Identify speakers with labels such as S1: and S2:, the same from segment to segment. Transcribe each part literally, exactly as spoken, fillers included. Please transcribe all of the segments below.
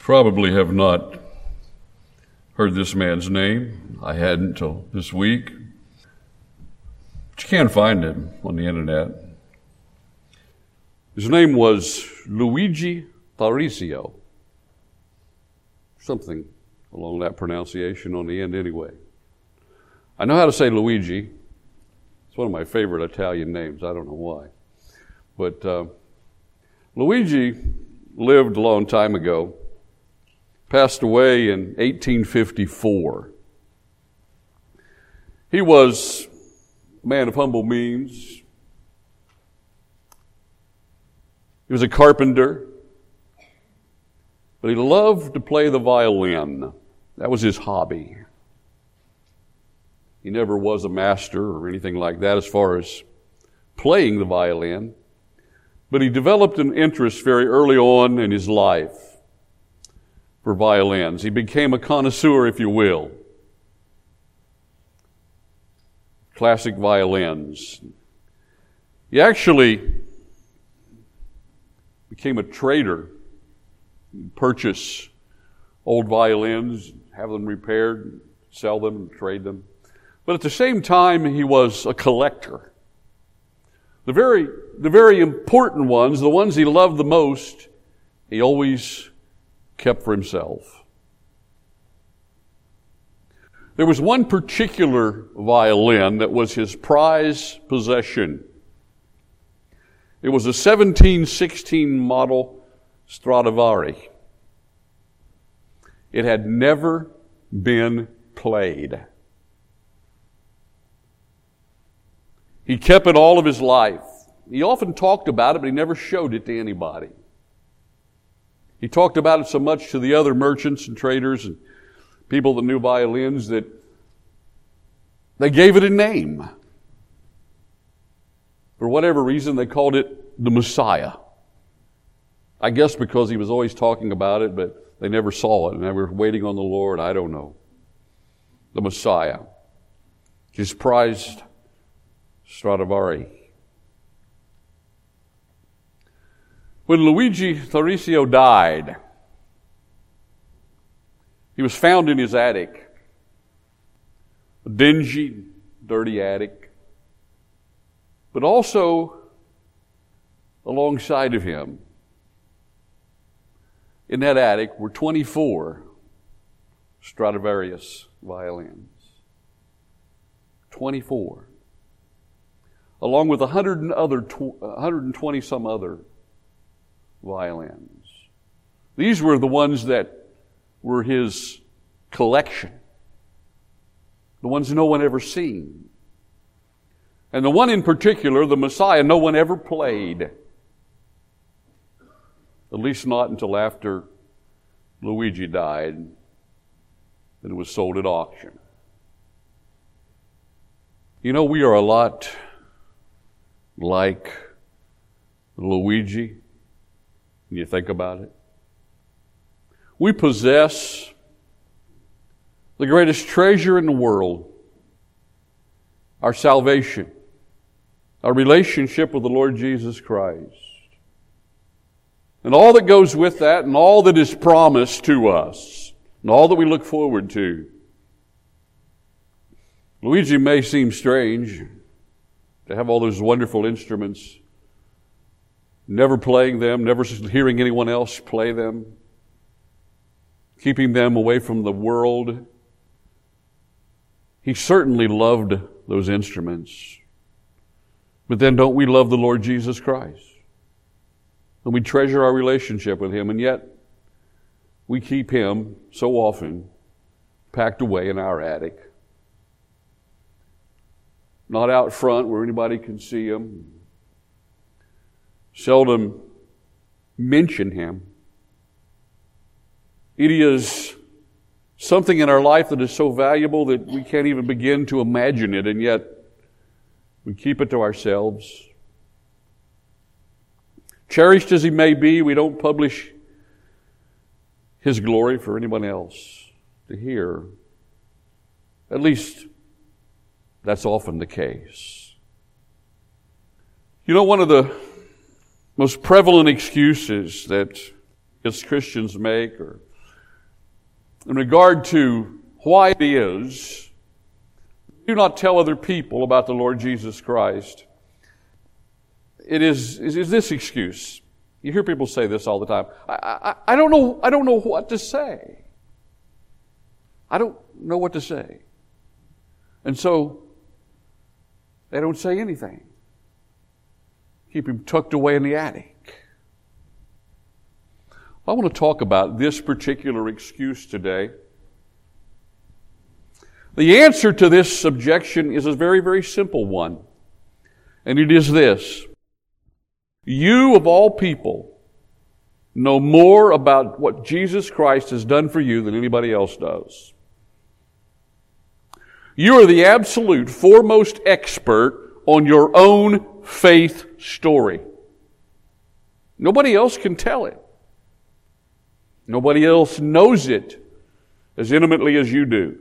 S1: Probably have not heard this man's name. I hadn't until this week. But you can find him on the internet. His name was Luigi Tarisio. Something along that pronunciation on the end anyway. I know how to say Luigi. It's one of my favorite Italian names. I don't know why. But uh, Luigi lived a long time ago. Passed away in eighteen fifty-four. He was a man of humble means. He was a carpenter, but he loved to play the violin. That was his hobby. He never was a master or anything like that as far as playing the violin, but he developed an interest very early on in his life for violins. He became a connoisseur, if you will. Classic violins. He actually became a trader. He'd purchase old violins, have them repaired, sell them, and trade them. But at the same time, he was a collector. The very, the very important ones, the ones he loved the most, he always kept for himself. There was one particular violin that was his prized possession. It was a seventeen sixteen model Stradivari. It had never been played. He kept it all of his life. He often talked about it, but he never showed it to anybody. He talked about it so much to the other merchants and traders and people that knew violins that they gave it a name. For whatever reason, they called it the Messiah. I guess because he was always talking about it, but they never saw it and they were waiting on the Lord. I don't know. The Messiah. His prized Stradivari. When Luigi Tarisio died, he was found in his attic. A dingy, dirty attic. But also, alongside of him, in that attic were twenty-four Stradivarius violins. twenty-four. Along with one hundred twenty some other violins. These were the ones that were his collection. The ones no one ever seen. And the one in particular, the Messiah, no one ever played. At least not until after Luigi died and it was sold at auction. You know, we are a lot like Luigi. When you think about it, we possess the greatest treasure in the world, our salvation, our relationship with the Lord Jesus Christ, and all that goes with that, and all that is promised to us, and all that we look forward to. Luigi may seem strange to have all those wonderful instruments, never playing them, never hearing anyone else play them, keeping them away from the world. He certainly loved those instruments. But then don't we love the Lord Jesus Christ? And we treasure our relationship with Him, and yet we keep Him so often packed away in our attic. Not out front where anybody can see Him. Seldom mention Him. It is something in our life that is so valuable that we can't even begin to imagine it, and yet we keep it to ourselves. Cherished as He may be, we don't publish His glory for anyone else to hear. At least that's often the case. You know, one of the most prevalent excuses that us Christians make, or in regard to why it is do not tell other people about the Lord Jesus Christ, it is, is, is this excuse. You hear people say this all the time. I, I, I don't know, I don't know what to say. I don't know what to say. And so, they don't say anything. Keep him tucked away in the attic. I want to talk about this particular excuse today. The answer to this objection is a very, very simple one. And it is this. You, of all people, know more about what Jesus Christ has done for you than anybody else does. You are the absolute foremost expert on your own faith story. Nobody else can tell it. Nobody else knows it as intimately as you do.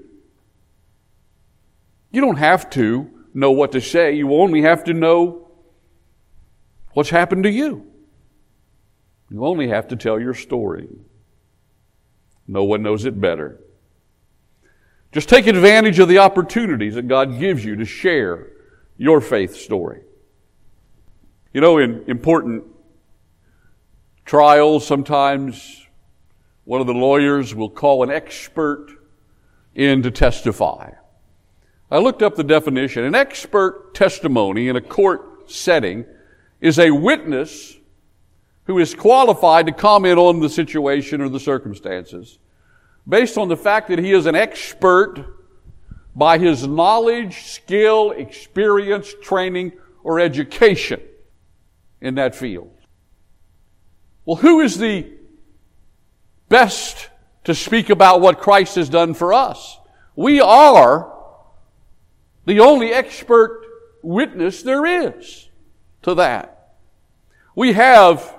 S1: You don't have to know what to say. You only have to know what's happened to you. You only have to tell your story. No one knows it better. Just take advantage of the opportunities that God gives you to share your faith story. You know, in important trials, sometimes one of the lawyers will call an expert in to testify. I looked up the definition. An expert testimony in a court setting is a witness who is qualified to comment on the situation or the circumstances based on the fact that he is an expert by his knowledge, skill, experience, training, or education in that field. Well, who is the best to speak about what Christ has done for us? We are the only expert witness there is to that. We have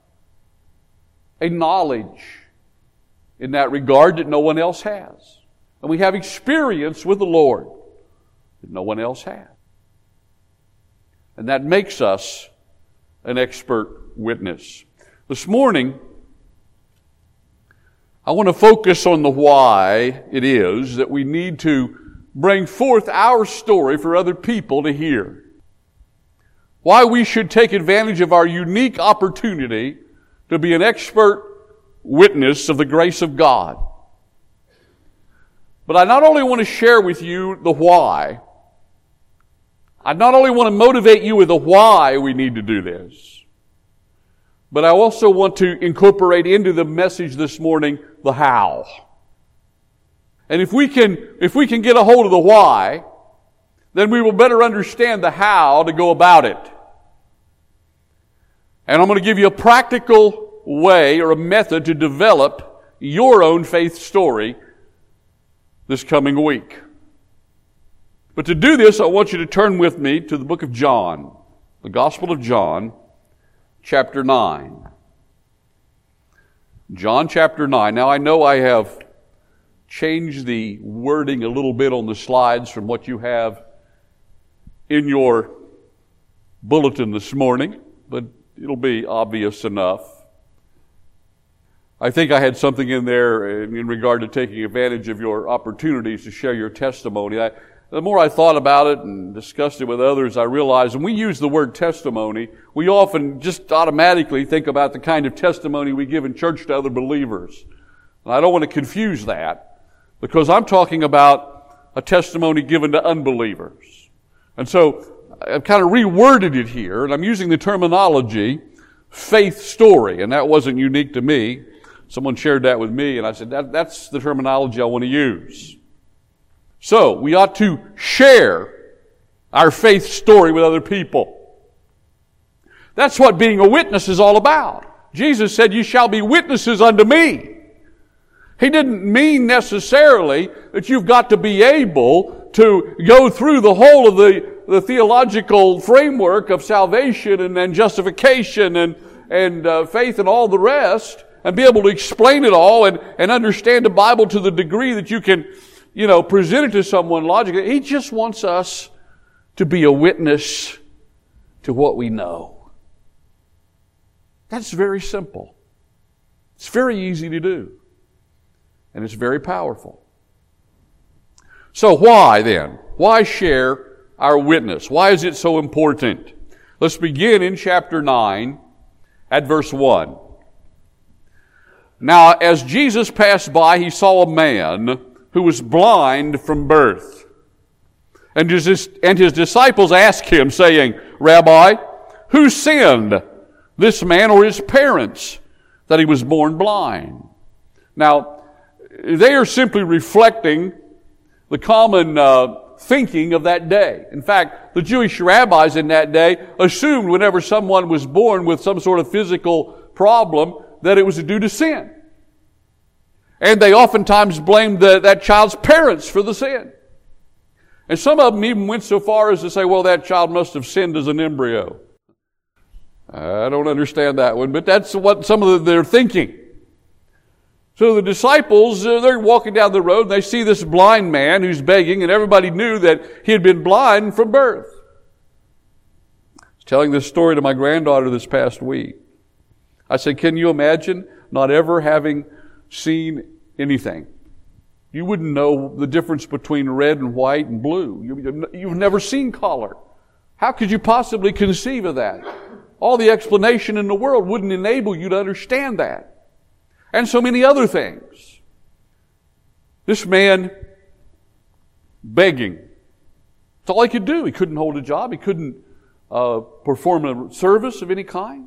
S1: a knowledge in that regard that no one else has. And we have experience with the Lord that no one else has. And that makes us an expert witness. This morning, I want to focus on the why it is that we need to bring forth our story for other people to hear. Why we should take advantage of our unique opportunity to be an expert witness of the grace of God. But I not only want to share with you the why, I not only want to motivate you with the why we need to do this, but I also want to incorporate into the message this morning the how. And if we can, if we can get a hold of the why, then we will better understand the how to go about it. And I'm going to give you a practical way or a method to develop your own faith story this coming week. But to do this, I want you to turn with me to the book of John, the Gospel of John, chapter nine. John chapter nine. Now I know I have changed the wording a little bit on the slides from what you have in your bulletin this morning, but it'll be obvious enough. I think I had something in there in regard to taking advantage of your opportunities to share your testimony. I, the more I thought about it and discussed it with others, I realized when we use the word testimony, we often just automatically think about the kind of testimony we give in church to other believers. And I don't want to confuse that, because I'm talking about a testimony given to unbelievers. And so I've kind of reworded it here, and I'm using the terminology faith story, and that wasn't unique to me. Someone shared that with me, and I said, that, that's the terminology I want to use. So, we ought to share our faith story with other people. That's what being a witness is all about. Jesus said, "You shall be witnesses unto me." He didn't mean necessarily that you've got to be able to go through the whole of the, the theological framework of salvation and, and justification and, and uh, faith and all the rest and be able to explain it all and, and understand the Bible to the degree that you can, you know, present it to someone logically. He just wants us to be a witness to what we know. That's very simple. It's very easy to do. And it's very powerful. So why then? Why share our witness? Why is it so important? Let's begin in chapter nine at verse one. Now, as Jesus passed by, he saw a man who was blind from birth. And his, and his disciples asked him, saying, Rabbi, who sinned, this man or his parents, that he was born blind? Now, they are simply reflecting the common uh, thinking of that day. In fact, the Jewish rabbis in that day assumed whenever someone was born with some sort of physical problem that it was due to sin. And they oftentimes blamed the, that child's parents for the sin. And some of them even went so far as to say, well, that child must have sinned as an embryo. I don't understand that one, but that's what some of their thinking. So the disciples, uh, they're walking down the road and they see this blind man who's begging, and everybody knew that he had been blind from birth. I was telling this story to my granddaughter this past week. I said, can you imagine not ever having seen anything? You wouldn't know the difference between red and white and blue. You, you've never seen color. How could you possibly conceive of that? All the explanation in the world wouldn't enable you to understand that. And so many other things. This man begging. That's all he could do. He couldn't hold a job. He couldn't uh, perform a service of any kind.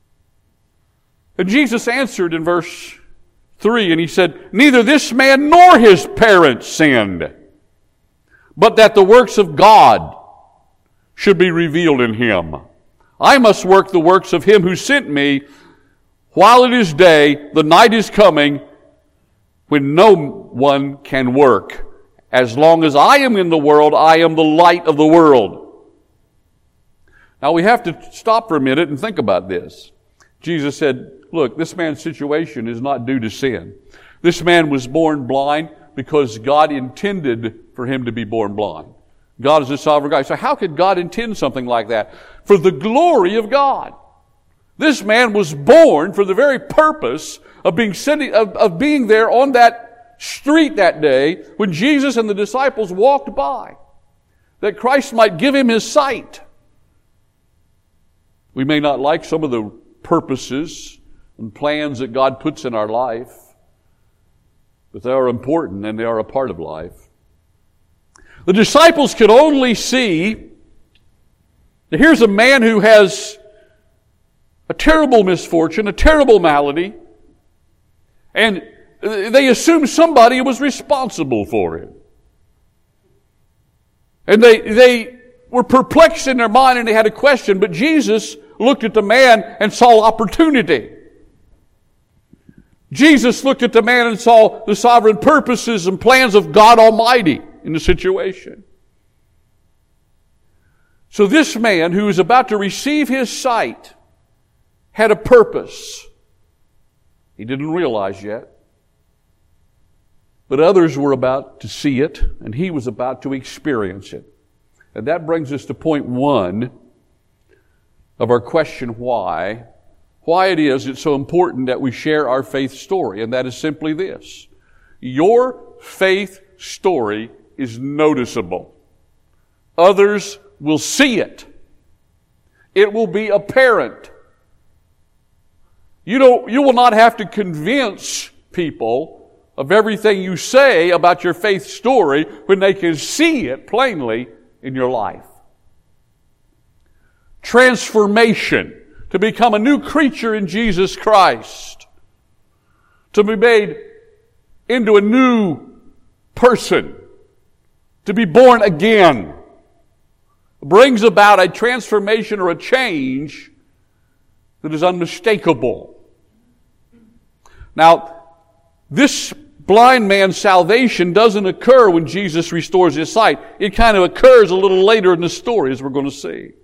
S1: And Jesus answered in verse three, and he said, neither this man nor his parents sinned, but that the works of God should be revealed in him. I must work the works of him who sent me. While it is day, the night is coming when no one can work. As long as I am in the world, I am the light of the world. Now we have to stop for a minute and think about this. Jesus said, look, this man's situation is not due to sin. This man was born blind because God intended for him to be born blind. God is a sovereign God. So how could God intend something like that? For the glory of God. This man was born for the very purpose of being sitting, of, of being there on that street that day when Jesus and the disciples walked by, that Christ might give him his sight. We may not like some of the purposes and plans that God puts in our life, but they are important and they are a part of life. The disciples could only see that here's a man who has a terrible misfortune, a terrible malady, and they assumed somebody was responsible for it. And they, they were perplexed in their mind and they had a question, but Jesus looked at the man and saw opportunity. Jesus looked at the man and saw the sovereign purposes and plans of God Almighty in the situation. So this man who was about to receive his sight had a purpose. He didn't realize yet. But others were about to see it, and he was about to experience it. And that brings us to point one of our question, why? Why it is it's so important that we share our faith story, and that is simply this. Your faith story is noticeable. Others will see it. It will be apparent. You don't, you will not have to convince people of everything you say about your faith story when they can see it plainly in your life. Transformation, to become a new creature in Jesus Christ, to be made into a new person, to be born again, brings about a transformation or a change that is unmistakable. Now, this blind man's salvation doesn't occur when Jesus restores his sight. It kind of occurs a little later in the story, as we're going to see.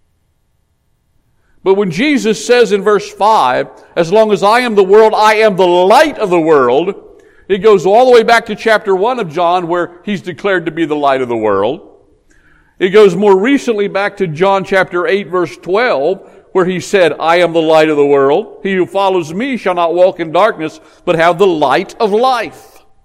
S1: But when Jesus says in verse five, as long as I am the world, I am the light of the world, it goes all the way back to chapter one of John, where he's declared to be the light of the world. It goes more recently back to John chapter eight, verse twelve, where he said, I am the light of the world. He who follows me shall not walk in darkness, but have the light of life.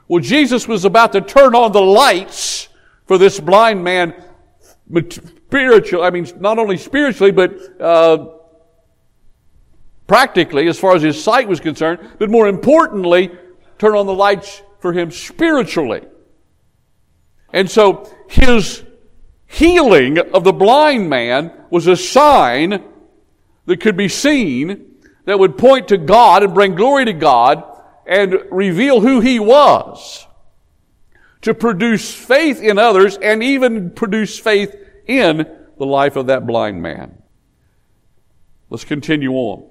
S1: Well, Jesus was about to turn on the lights for this blind man, spiritual, I mean, not only spiritually, but uh, practically, as far as his sight was concerned, but more importantly, turn on the lights for him spiritually. And so his healing of the blind man was a sign that could be seen that would point to God and bring glory to God and reveal who He was, to produce faith in others and even produce faith in the life of that blind man. Let's continue on.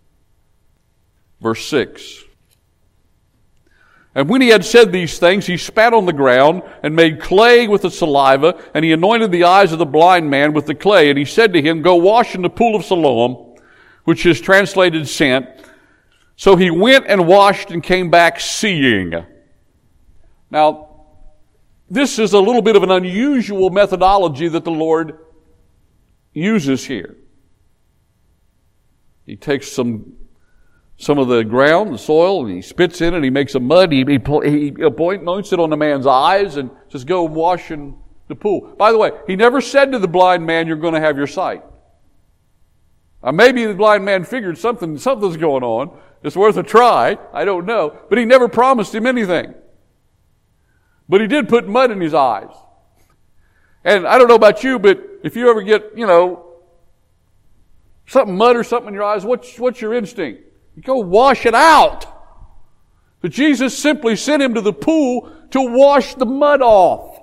S1: Verse six. And when he had said these things, he spat on the ground and made clay with the saliva, and he anointed the eyes of the blind man with the clay. And he said to him, Go wash in the pool of Siloam, which is translated sent. So he went and washed and came back seeing. Now, this is a little bit of an unusual methodology that the Lord uses here. He takes some some of the ground, the soil, and he spits in it, and he makes a mud, he, he, he anoints it on the man's eyes, and says, Go and wash in the pool. By the way, he never said to the blind man, You're going to have your sight. Now, maybe the blind man figured something, something's going on. It's worth a try. I don't know. But he never promised him anything. But he did put mud in his eyes. And I don't know about you, but if you ever get, you know, something mud or something in your eyes, what's, what's your instinct? You go wash it out. But Jesus simply sent him to the pool to wash the mud off.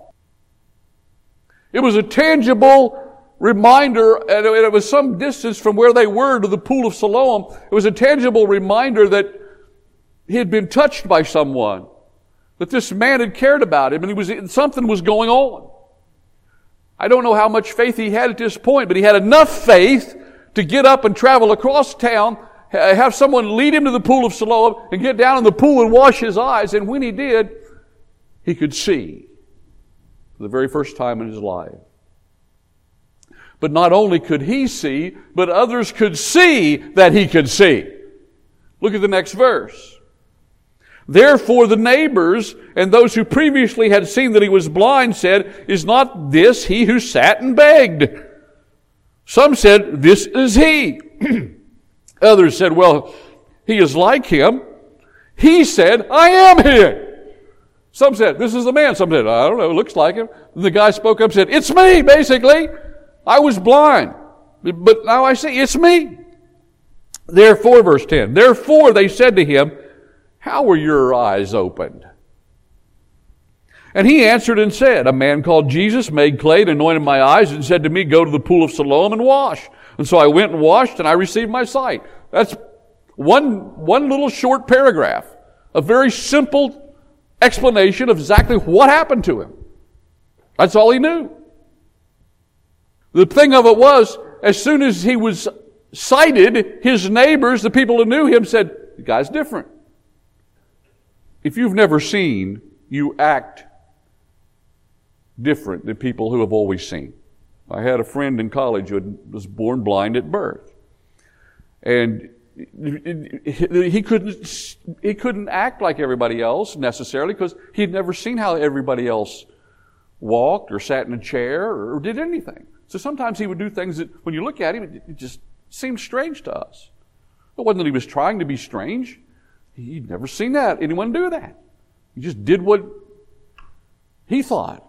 S1: It was a tangible reminder, and it was some distance from where they were to the pool of Siloam. It was a tangible reminder that he had been touched by someone, that this man had cared about him, and he was something was going on. I don't know how much faith he had at this point, but he had enough faith to get up and travel across town, have someone lead him to the pool of Siloam, and get down in the pool and wash his eyes. And when he did, he could see for the very first time in his life. But not only could he see, but others could see that he could see. Look at the next verse. Therefore the neighbors and those who previously had seen that he was blind said, Is not this he who sat and begged? Some said, This is he. Others said, Well, he is like him. He said, I am he. Some said, This is the man. Some said, I don't know, it looks like him. And the guy spoke up and said, It's me, basically. I was blind, but now I see, it's me. Therefore, verse ten, Therefore they said to him, How were your eyes opened? And he answered and said, A man called Jesus made clay and anointed my eyes and said to me, Go to the pool of Siloam and wash. And so I went and washed and I received my sight. That's one, one little short paragraph. A very simple explanation of exactly what happened to him. That's all he knew. The thing of it was, as soon as he was sighted, his neighbors, the people who knew him, said, The guy's different. If you've never seen, you act different than people who have always seen. I had a friend in college who was born blind at birth. And he couldn't, he couldn't act like everybody else necessarily because he'd never seen how everybody else walked or sat in a chair or did anything. So sometimes he would do things that, when you look at him, it just seems strange to us. It wasn't that he was trying to be strange. He'd never seen that, anyone do that. He just did what he thought.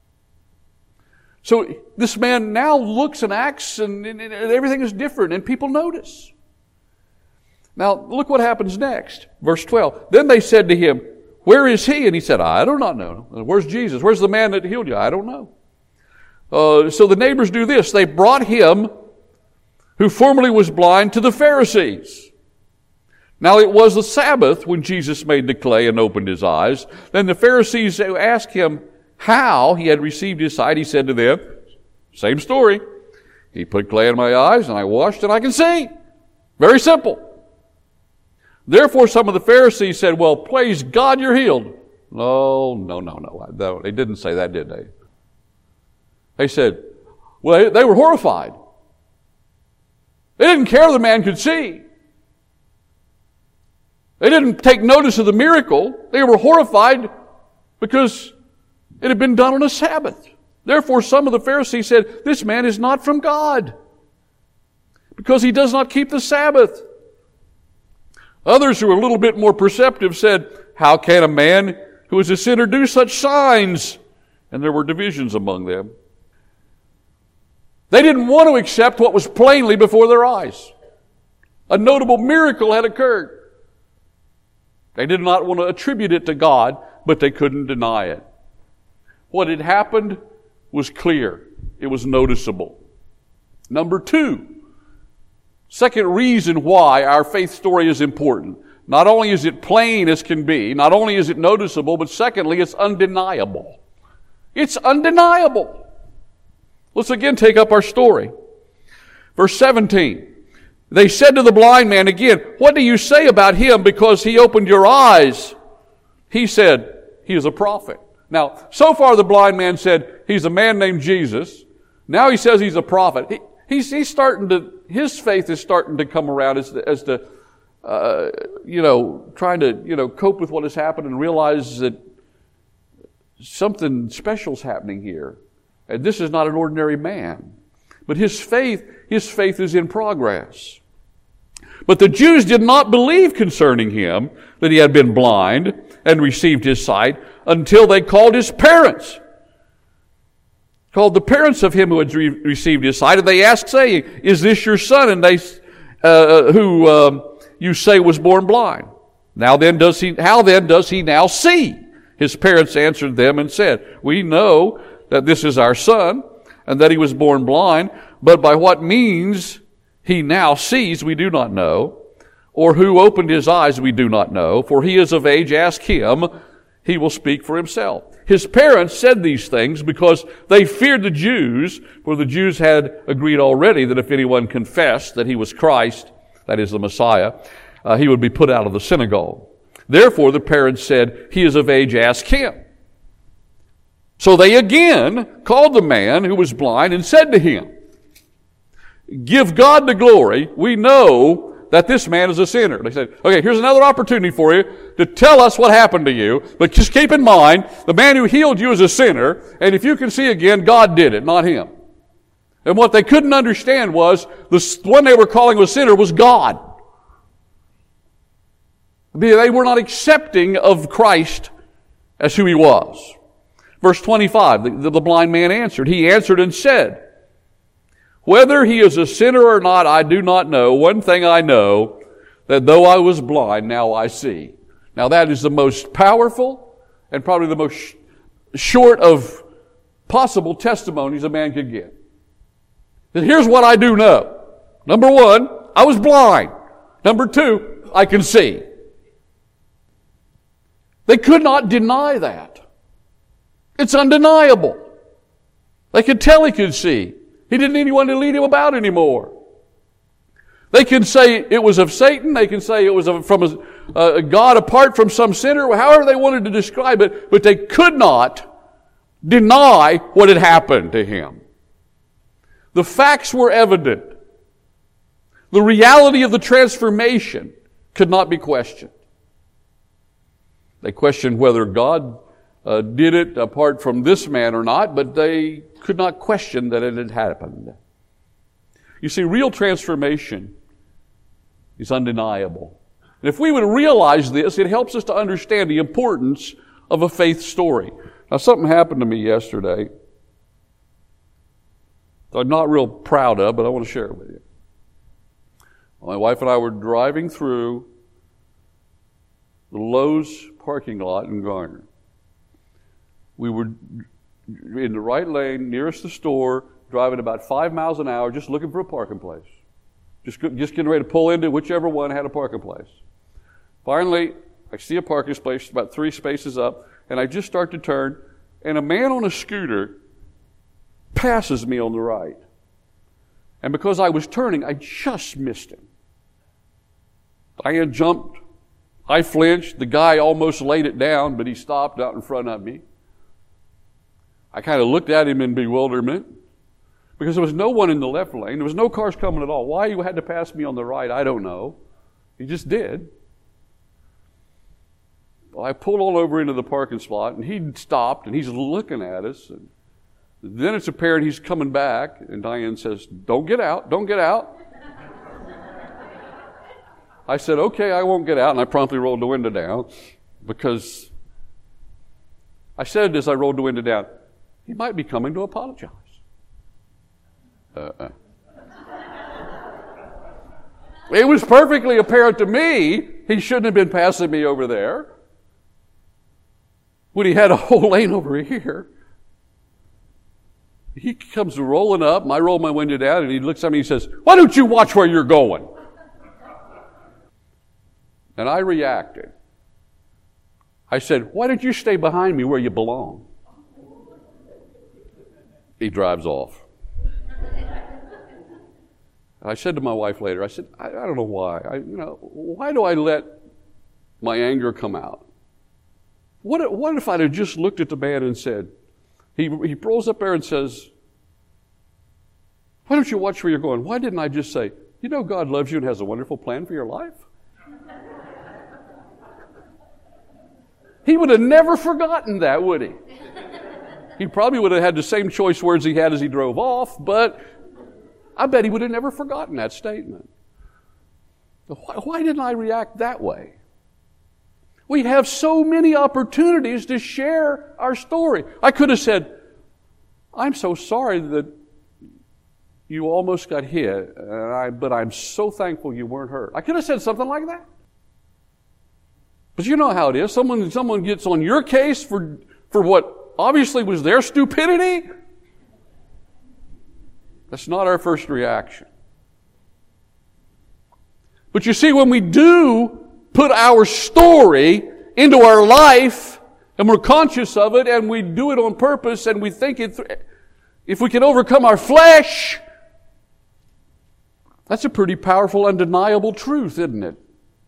S1: So this man now looks and acts and, and, and everything is different and people notice. Now look what happens next. Verse twelve. Then they said to him, Where is he? And he said, I do not know. Where's Jesus? Where's the man that healed you? I don't know. Uh, so the neighbors do this. They brought him, who formerly was blind, to the Pharisees. Now it was the Sabbath when Jesus made the clay and opened his eyes. Then the Pharisees asked him how he had received his sight. He said to them, same story. He put clay in my eyes and I washed and I can see. Very simple. Therefore some of the Pharisees said, Well, praise God you're healed. No, no, no, no. They didn't say that, did they? They said, well, they were horrified. They didn't care the man could see. They didn't take notice of the miracle. They were horrified because it had been done on a Sabbath. Therefore, some of the Pharisees said, this man is not from God, because he does not keep the Sabbath. Others who were a little bit more perceptive said, how can a man who is a sinner do such signs? And there were divisions among them. They didn't want to accept what was plainly before their eyes. A notable miracle had occurred. They did not want to attribute it to God, but they couldn't deny it. What had happened was clear. It was noticeable. Number two, second reason why our faith story is important. Not only is it plain as can be, not only is it noticeable, but secondly, it's undeniable. It's undeniable. Let's again take up our story. Verse seventeen. They said to the blind man again, what do you say about him because he opened your eyes? He said, he is a prophet. Now, so far the blind man said, he's a man named Jesus. Now he says he's a prophet. He, he's, he's starting to, his faith is starting to come around as to, as to uh, you know, trying to, you know, cope with what has happened and realize that something special's happening here. And this is not an ordinary man. But his faith, his faith is in progress. But the Jews did not believe concerning him that he had been blind and received his sight until they called his parents. Called the parents of him who had re- received his sight, and they asked, saying, is this your son? And they, uh, who um, you say was born blind? Now then does he, how then does he now see? His parents answered them and said, we know that this is our son, and that he was born blind, but by what means he now sees we do not know, or who opened his eyes we do not know, for he is of age, ask him, he will speak for himself. His parents said these things because they feared the Jews, for the Jews had agreed already that if anyone confessed that he was Christ, that is the Messiah, uh, he would be put out of the synagogue. Therefore the parents said, he is of age, ask him. So they again called the man who was blind and said to him, give God the glory. We know that this man is a sinner. They said, okay, here's another opportunity for you to tell us what happened to you. But just keep in mind, the man who healed you is a sinner. And if you can see again, God did it, not him. And what they couldn't understand was the one they were calling a sinner was God. They were not accepting of Christ as who he was. Verse twenty-five, the, the blind man answered. He answered and said, whether he is a sinner or not, I do not know. One thing I know, that though I was blind, now I see. Now that is the most powerful and probably the most sh- short of possible testimonies a man could get. That here's what I do know. Number one, I was blind. Number two, I can see. They could not deny that. It's undeniable. They could tell he could see. He didn't need anyone to lead him about anymore. They can say it was of Satan. They can say it was from a, a God apart from some sinner, however they wanted to describe it, but they could not deny what had happened to him. The facts were evident. The reality of the transformation could not be questioned. They questioned whether God uh, did it apart from this man or not, but they could not question that it had happened. You see, real transformation is undeniable. And if we would realize this, it helps us to understand the importance of a faith story. Now, something happened to me yesterday that I'm not real proud of, but I want to share it with you. My wife and I were driving through the Lowe's parking lot in Garner. We were in the right lane, nearest the store, driving about five miles an hour, just looking for a parking place. Just, just getting ready to pull into whichever one had a parking place. Finally, I see a parking space about three spaces up, and I just start to turn, and a man on a scooter passes me on the right. And because I was turning, I just missed him. Diane jumped. I flinched. The guy almost laid it down, but he stopped out in front of me. I kind of looked at him in bewilderment because there was no one in the left lane. There was no cars coming at all. Why he had to pass me on the right, I don't know. He just did. I pulled all over into the parking spot, and he stopped, and he's looking at us. And then it's apparent he's coming back, and Diane says, "Don't get out, don't get out." I said, "Okay, I won't get out," and I promptly rolled the window down, because I said as I rolled the window down, he might be coming to apologize. Uh-uh. It was perfectly apparent to me he shouldn't have been passing me over there when he had a whole lane over here. He comes rolling up, and I roll my window down, and he looks at me and he says, "Why don't you watch where you're going?" And I reacted. I said, "Why don't you stay behind me where you belong?" He drives off. I said to my wife later, I said, I, I don't know why. I, you know, why do I let my anger come out? What if, what if I'd have just looked at the man and said, he, he rolls up there and says, "Why don't you watch where you're going?" Why didn't I just say, "You know God loves you and has a wonderful plan for your life"? He would have never forgotten that, would he? He probably would have had the same choice words he had as he drove off, but I bet he would have never forgotten that statement. Why, why didn't I react that way? We have so many opportunities to share our story. I could have said, "I'm so sorry that you almost got hit, and I, but I'm so thankful you weren't hurt." I could have said something like that. But you know how it is. Someone, someone gets on your case for, for what obviously was their stupidity. That's not our first reaction. But you see, when we do put our story into our life, and we're conscious of it, and we do it on purpose, and we think it, th- if we can overcome our flesh, that's a pretty powerful, undeniable truth, isn't it?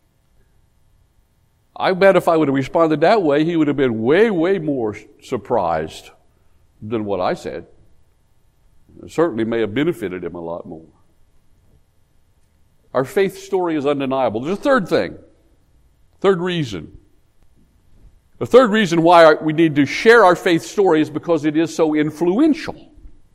S1: I bet if I would have responded that way, he would have been way, way more surprised than what I said. It certainly may have benefited him a lot more. Our faith story is undeniable. There's a third thing. Third reason. The third reason why we need to share our faith story is because it is so influential.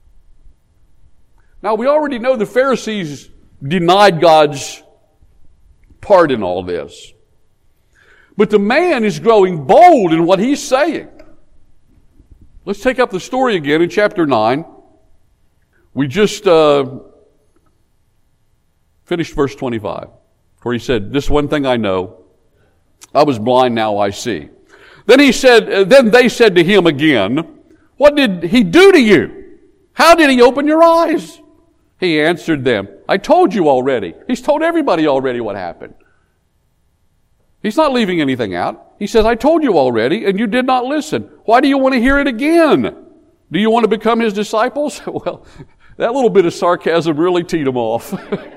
S1: Now, we already know the Pharisees denied God's part in all this. But the man is growing bold in what he's saying. Let's take up the story again in chapter nine. We just uh, finished verse twenty-five, where he said, "This one thing I know, I was blind, now I see." Then he said, uh, then they said to him again, "What did he do to you? How did he open your eyes?" He answered them, "I told you already." He's told everybody already what happened. He's not leaving anything out. He says, "I told you already, and you did not listen. Why do you want to hear it again? Do you want to become his disciples?" Well, that little bit of sarcasm really teed him off.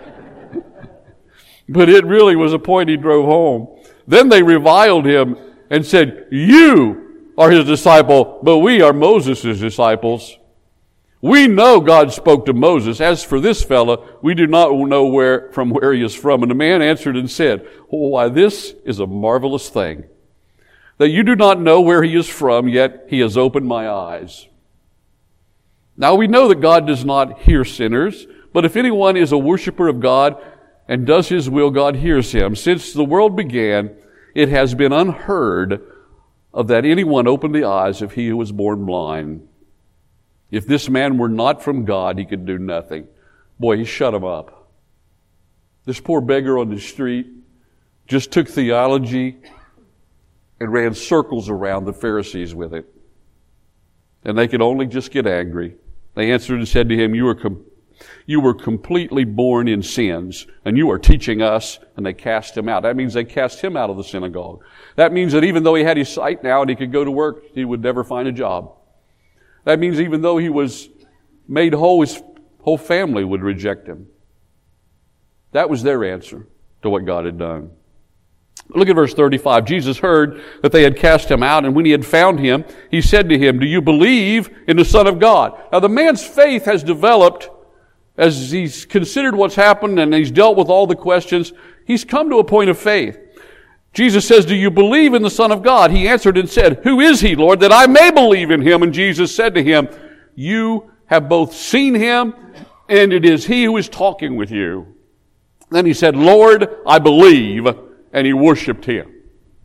S1: But it really was a point he drove home. Then they reviled him and said, "You are his disciple, but we are Moses' disciples. We know God spoke to Moses. As for this fellow, we do not know where from where he is from." And the man answered and said, "Oh, why, this is a marvelous thing, that you do not know where he is from, yet he has opened my eyes." Now we know that God does not hear sinners, but if anyone is a worshiper of God and does his will, God hears him. Since the world began, it has been unheard of that anyone opened the eyes of he who was born blind. If this man were not from God, he could do nothing. Boy, he shut him up. This poor beggar on the street just took theology and ran circles around the Pharisees with it. And they could only just get angry. They answered and said to him, you were, com- you were completely born in sins, and you are teaching us. And they cast him out. That means they cast him out of the synagogue. That means that even though he had his sight now and he could go to work, he would never find a job. That means even though he was made whole, his whole family would reject him. That was their answer to what God had done. Look at verse thirty-five. Jesus heard that they had cast him out, and when he had found him, he said to him, "Do you believe in the Son of God?" Now the man's faith has developed as he's considered what's happened and he's dealt with all the questions. He's come to a point of faith. Jesus says, do you believe in the Son of God? He answered and said, who is he, Lord, that I may believe in him? And Jesus said to him, you have both seen him, and it is he who is talking with you. Then he said, Lord, I believe, and he worshiped him.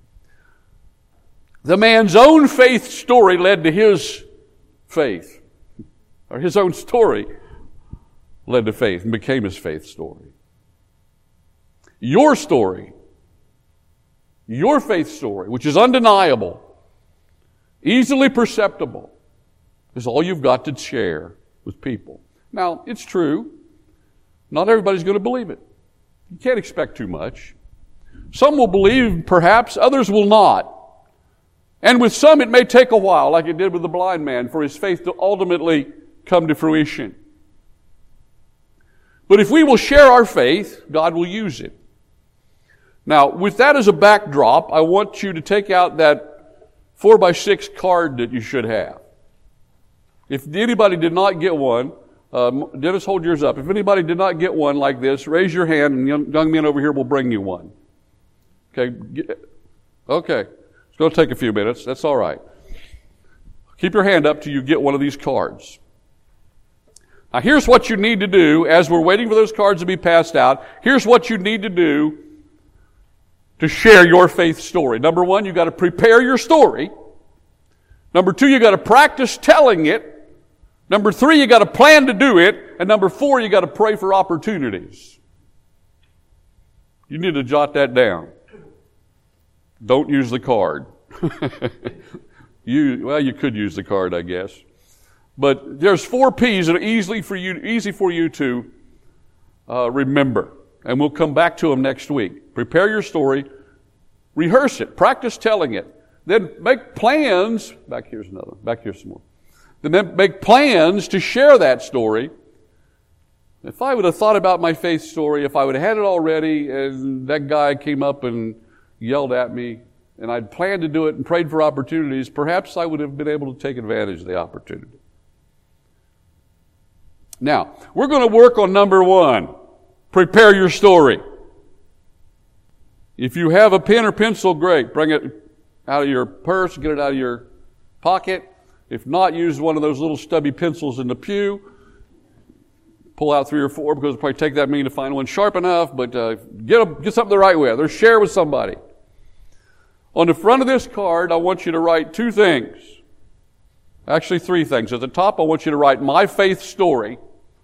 S1: The man's own faith story led to his faith, or his own story led to faith and became his faith story. Your story, your faith story, which is undeniable, easily perceptible, is all you've got to share with people. Now, it's true. Not everybody's going to believe it. You can't expect too much. Some will believe, perhaps, others will not. And with some, it may take a while, like it did with the blind man, for his faith to ultimately come to fruition. But if we will share our faith, God will use it. Now, with that as a backdrop, I want you to take out that four by six card that you should have. If anybody did not get one, um, Dennis, hold yours up. If anybody did not get one like this, raise your hand, and young, young men over here will bring you one. Okay. Okay. It's going to take a few minutes. That's all right. Keep your hand up till you get one of these cards. Now, here's what you need to do as we're waiting for those cards to be passed out. Here's what you need to do to share your faith story. Number one, you've got to prepare your story. Number two, you've got to practice telling it. Number three, you've got to plan to do it. And number four, you've got to pray for opportunities. You need to jot that down. Don't use the card. you, well, you could use the card, I guess. But there's four P's that are easily for you, easy for you to uh, remember. And we'll come back to them next week. Prepare your story. Rehearse it. Practice telling it. Then make plans. Back here's another. Back here's some more. Then make plans to share that story. If I would have thought about my faith story, if I would have had it already, and that guy came up and yelled at me, and I'd planned to do it and prayed for opportunities, perhaps I would have been able to take advantage of the opportunity. Now, we're going to work on number one. Prepare your story. If you have a pen or pencil, great. Bring it out of your purse, get it out of your pocket. If not, use one of those little stubby pencils in the pew. Pull out three or four, because it'll probably take that many to find one sharp enough, but uh, get, a, get something the right way. Or share with somebody. On the front of this card, I want you to write two things. Actually, three things. At the top, I want you to write my faith story.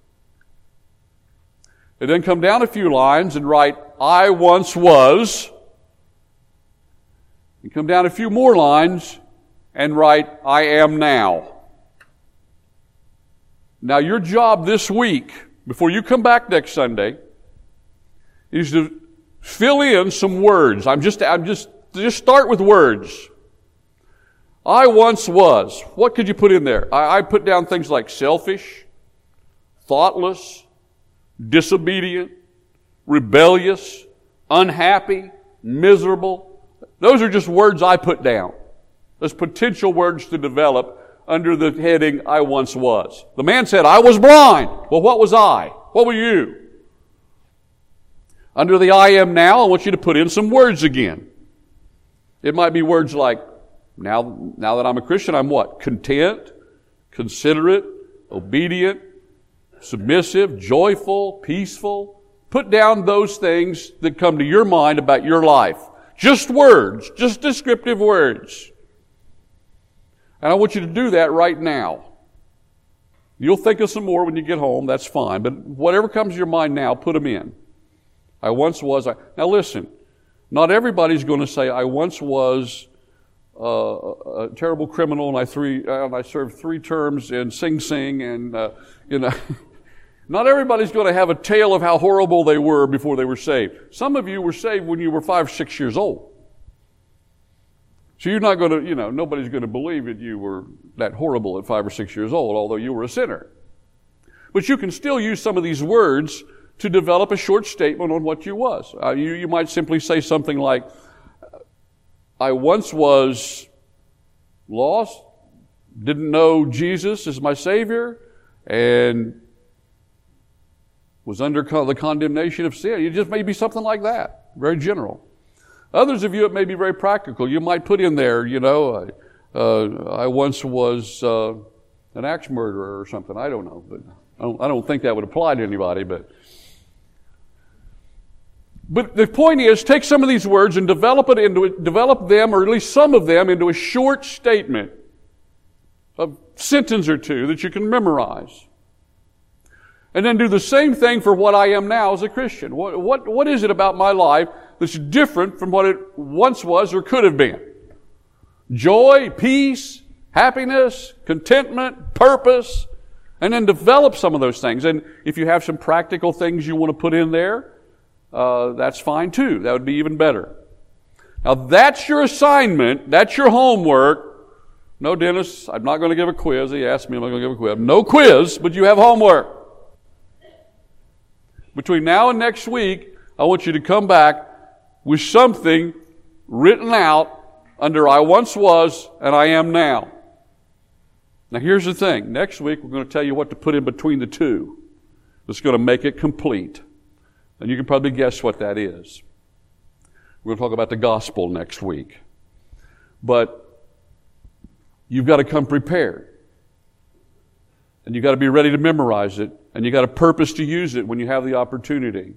S1: And then come down a few lines and write, I once was. And come down a few more lines and write, I am now. Now, your job this week, before you come back next Sunday, is to fill in some words. I'm just, I'm just, just start with words. I once was. What could you put in there? I, I put down things like selfish, thoughtless, disobedient, rebellious, unhappy, miserable. Those are just words I put down. Those potential words to develop under the heading, I once was. The man said, I was blind. Well, what was I? What were you? Under the I am now, I want you to put in some words again. It might be words like, now, now that I'm a Christian, I'm what? Content, considerate, obedient, submissive, joyful, peaceful. Put down those things that come to your mind about your life. Just words, just descriptive words. And I want you to do that right now. You'll think of some more when you get home, that's fine. But whatever comes to your mind now, put them in. I once was. I, now listen, not everybody's going to say, I once was uh, a terrible criminal and I, three, uh, and I served three terms in Sing Sing and, uh, you know. Not everybody's going to have a tale of how horrible they were before they were saved. Some of you were saved when you were five, six years old. So you're not going to, you know, nobody's going to believe that you were that horrible at five or six years old, although you were a sinner. But you can still use some of these words to develop a short statement on what you was. Uh, you, you might simply say something like, I once was lost, didn't know Jesus as my Savior, and was under con- the condemnation of sin. It just may be something like that, very general. Others of you, it may be very practical. You might put in there, you know, I, uh, I once was uh, an axe murderer or something. I don't know, but I don't, I don't think that would apply to anybody. But, but the point is, take some of these words and develop it into develop them, or at least some of them, into a short statement, a sentence or two that you can memorize. And then do the same thing for what I am now as a Christian. What, what, what is it about my life that's different from what it once was or could have been? Joy, peace, happiness, contentment, purpose, and then develop some of those things. And if you have some practical things you want to put in there, uh, that's fine too. That would be even better. Now that's your assignment. That's your homework. No, Dennis, I'm not going to give a quiz. He asked me, am I going to give a quiz? No quiz, but you have homework. Between now and next week, I want you to come back with something written out under I once was and I am now. Now here's the thing. Next week we're going to tell you what to put in between the two. That's going to make it complete. And you can probably guess what that is. We're going to talk about the gospel next week. But you've got to come prepared. And you've got to be ready to memorize it. And you've got a purpose to use it when you have the opportunity.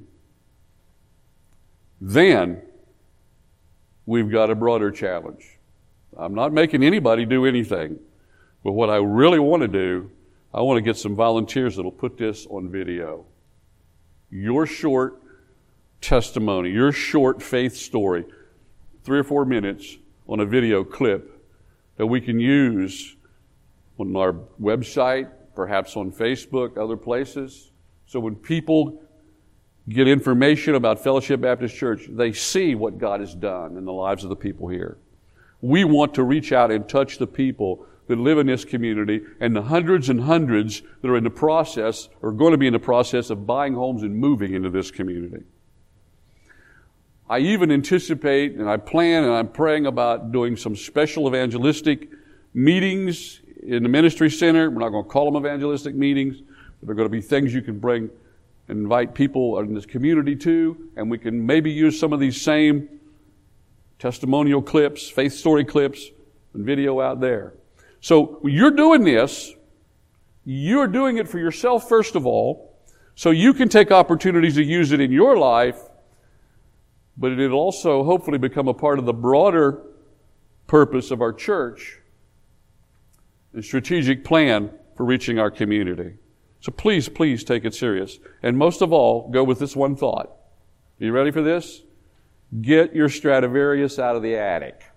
S1: Then, we've got a broader challenge. I'm not making anybody do anything. But what I really want to do, I want to get some volunteers that will put this on video. Your short testimony, your short faith story, three or four minutes on a video clip that we can use on our website, perhaps on Facebook, other places. So when people get information about Fellowship Baptist Church, they see what God has done in the lives of the people here. We want to reach out and touch the people that live in this community and the hundreds and hundreds that are in the process, or going to be in the process of buying homes and moving into this community. I even anticipate, and I plan, and I'm praying about doing some special evangelistic meetings in the ministry center. We're not going to call them evangelistic meetings. They're going to be things you can bring and invite people in this community to, and we can maybe use some of these same testimonial clips, faith story clips, and video out there. So when you're doing this, you're doing it for yourself first of all, so you can take opportunities to use it in your life, but it'll also hopefully become a part of the broader purpose of our church and strategic plan for reaching our community. So please, please take it serious. And most of all, go with this one thought. Are you ready for this? Get your Stradivarius out of the attic.